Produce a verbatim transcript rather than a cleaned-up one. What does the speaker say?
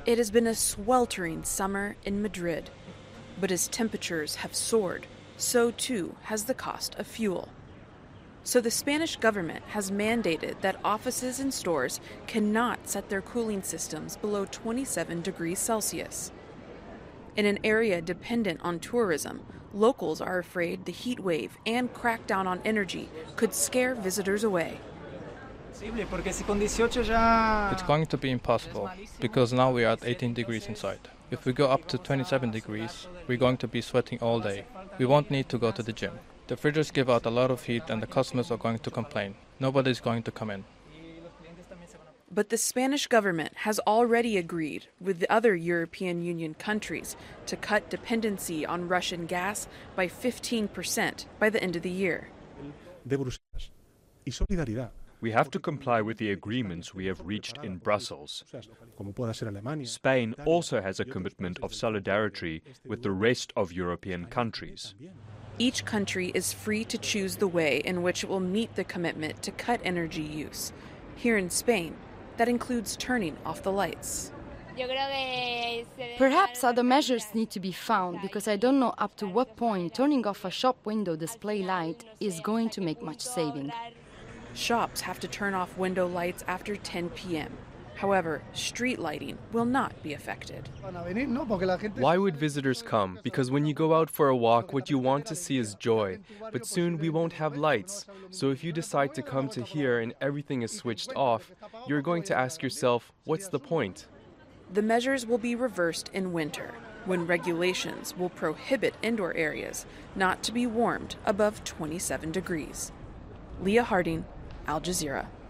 It has been a sweltering summer in Madrid, but as temperatures have soared, so too has the cost of fuel. So the Spanish government has mandated that offices and stores cannot set their cooling systems below twenty-seven degrees Celsius. In an area dependent on tourism, locals are afraid the heat wave and crackdown on energy could scare visitors away. It's going to be impossible, because now we are at eighteen degrees inside. If we go up to twenty-seven degrees, we're going to be sweating all day. We won't need to go to the gym. The fridges give out a lot of heat and the customers are going to complain. Nobody's going to come in. But the Spanish government has already agreed with the other European Union countries to cut dependency on Russian gas by fifteen percent by the end of the year. We have to comply with the agreements we have reached in Brussels. Spain also has a commitment of solidarity with the rest of European countries. Each country is free to choose the way in which it will meet the commitment to cut energy use. Here in Spain, that includes turning off the lights. Perhaps other measures need to be found, because I don't know up to what point turning off a shop window display light is going to make much saving. Shops have to turn off window lights after ten p.m. However, street lighting will not be affected. Why would visitors come? Because when you go out for a walk, what you want to see is joy. But soon we won't have lights. So if you decide to come to here and everything is switched off, you're going to ask yourself, what's the point? The measures will be reversed in winter, when regulations will prohibit indoor areas not to be warmed above twenty-seven degrees. Leah Harding, Al Jazeera.